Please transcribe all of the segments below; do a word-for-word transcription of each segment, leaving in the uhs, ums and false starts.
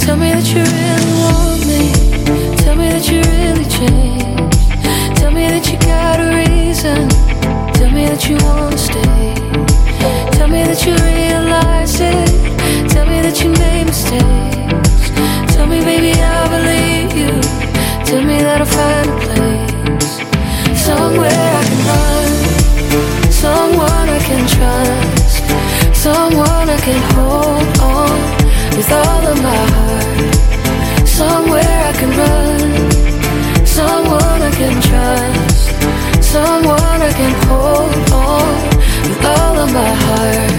Tell me that you really want me. Tell me that you really changed. Tell me that you got a reason. Tell me that you wanna stay. Tell me that you realize it. Tell me that you made mistakes. Tell me, baby, I'll believe you. Tell me that I'll find a place somewhere I can run, someone I can trust, someone I can hold on with all of my heart. Somewhere I can run, someone I can trust, someone I can hold on with all of my heart.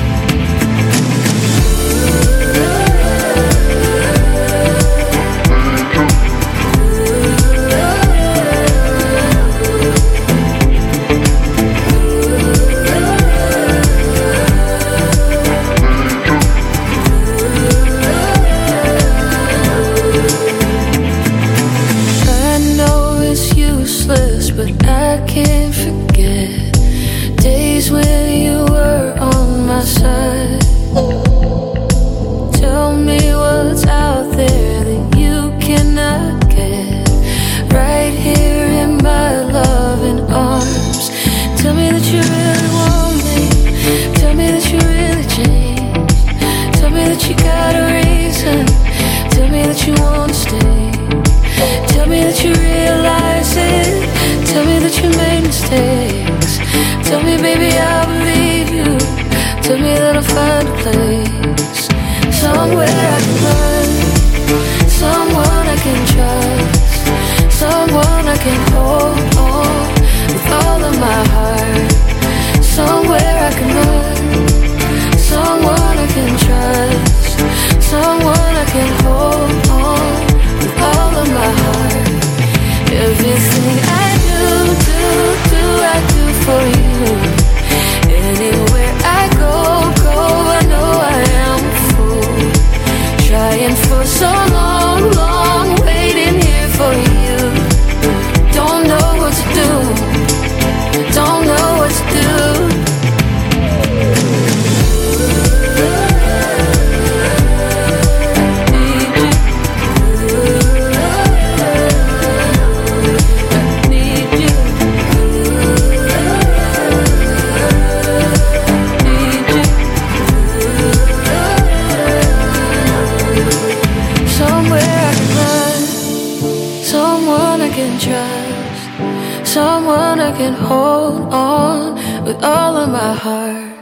But I can't forget days when you were on my side. Tell me what's out there that you cannot get, right here in my loving arms. Tell me that you really want me. Tell me that you really changed. Tell me that you got a reason. Tell me that you wanna stay. Tell me that you realize it. Tell me that you made mistakes. Tell me, baby, I'll believe you. Tell me that I'll find a place somewhere I can run, someone I can trust, someone I can hold on with all of my heart. Somewhere I can run, someone I can trust, someone I can hold on with all of my heart. Everything I do, do, do, I do for you. Anywhere I go, go, I know I am a fool. Trying for so long, long, waiting here for you. Don't know what to do, don't know what to do. Trust someone I can hold on with all of my heart.